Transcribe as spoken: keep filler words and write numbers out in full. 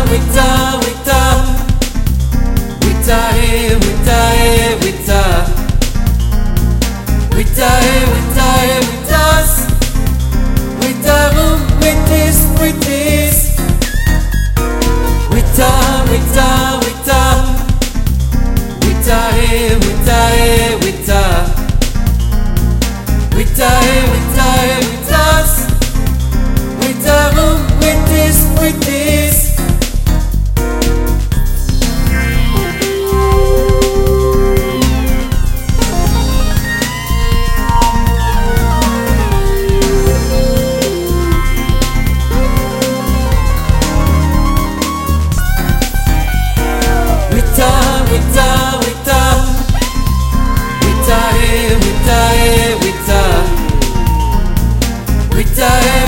wita, wita, wita, hey, wita, hey, wita, wita, hey, wita, hey, witas, wita, who, witis, witis, wita, wita, wita, wita, hey, wita, hey, wita, wita, hey, wita, hey, witas, wita, who, witis, witis. Wita, wita, wita, wita, hey, wita, hey, wita, wita, hey.